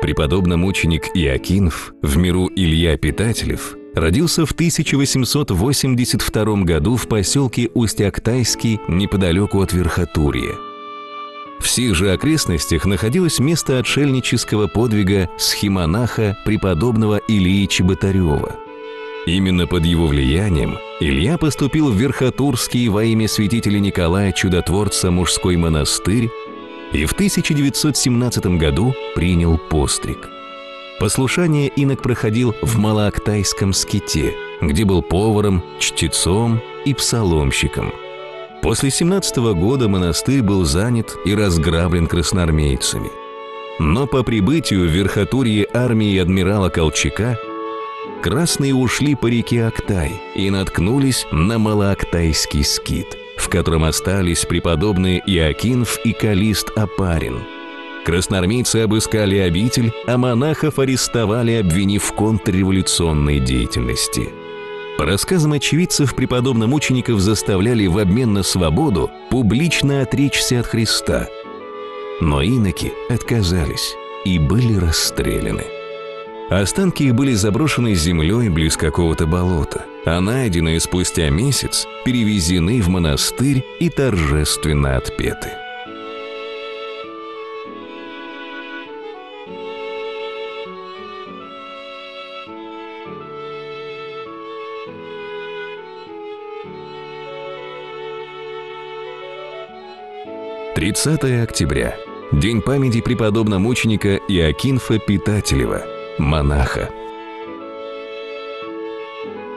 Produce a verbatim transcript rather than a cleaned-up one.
Преподобномученик Иоакинф, в миру Илья Питателев, родился в тысяча восемьсот восемьдесят втором году в поселке Усть-Актайский неподалеку от Верхотурья. В сих же окрестностях находилось место отшельнического подвига схимонаха преподобного Илии Чеботарева. Именно под его влиянием Илья поступил в Верхотурский во имя святителя Николая Чудотворца мужской монастырь и в тысяча девятьсот семнадцатом году принял постриг. Послушание инок проходил в Малоактайском ските, где был поваром, чтецом и псаломщиком. После семнадцатого года монастырь был занят и разграблен красноармейцами. Но по прибытию в Верхотурье армии адмирала Колчака красные ушли по реке Актай и наткнулись на Малоактайский скит, в котором остались преподобные Иоакинф и Калист Опарин. Красноармейцы обыскали обитель, а монахов арестовали, обвинив в контрреволюционной деятельности. По рассказам очевидцев, преподобномучеников заставляли в обмен на свободу публично отречься от Христа. Но иноки отказались и были расстреляны. Останки их были заброшены землей близ какого-то болота, а найденные спустя месяц перевезены в монастырь и торжественно отпеты. тридцатое октября. День памяти преподобномученика Иоакинфа Питателева, монаха.